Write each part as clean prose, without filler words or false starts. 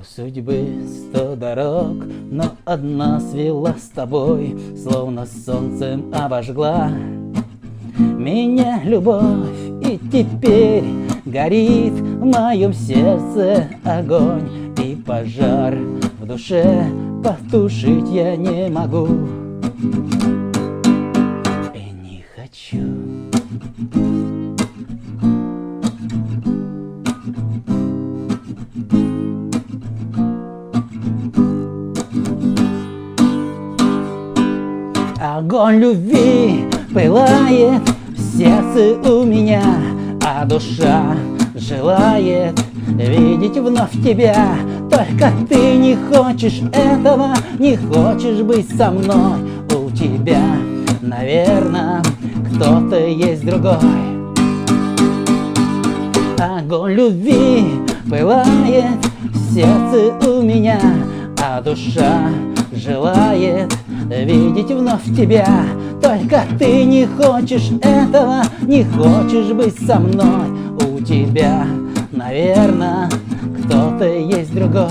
судьбы 100 дорог, но одна свела с тобой, словно солнцем обожгла меня любовь. И теперь горит в моем сердце огонь, и пожар в душе потушить я не могу и не хочу. Огонь любви пылает в сердце у меня, а душа желает видеть вновь тебя. Только ты не хочешь этого, не хочешь быть со мной. У тебя, наверное, кто-то есть другой. Огонь любви пылает в сердце у меня, а душа желает видеть вновь тебя. Только ты не хочешь этого, не хочешь быть со мной. У тебя, наверное, кто-то есть другой.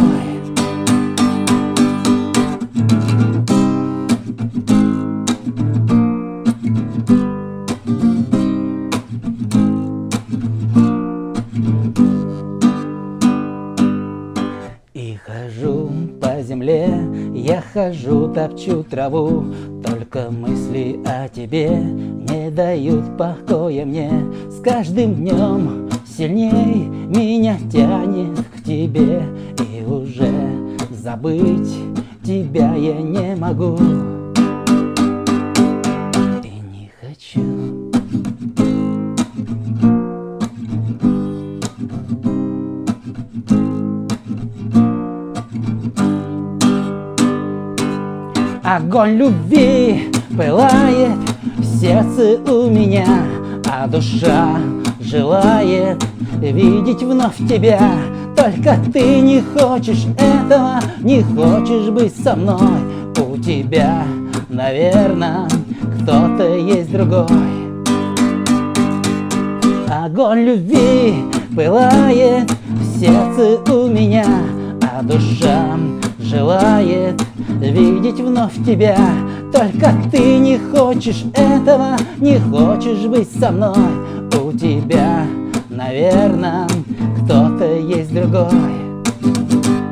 И хожу по земле, я хожу, топчу траву, только мысли о тебе не дают покоя мне. С каждым днем сильней меня тянет к тебе, и уже забыть тебя я не могу и не хочу. Огонь любви пылает в сердце у меня, а душа желает видеть вновь тебя. Только ты не хочешь этого, не хочешь быть со мной. У тебя, наверное, кто-то есть другой. Огонь любви пылает в сердце у меня, а душа желает видеть вновь тебя. Только ты не хочешь этого, не хочешь быть со мной. У тебя, наверное, кто-то есть другой.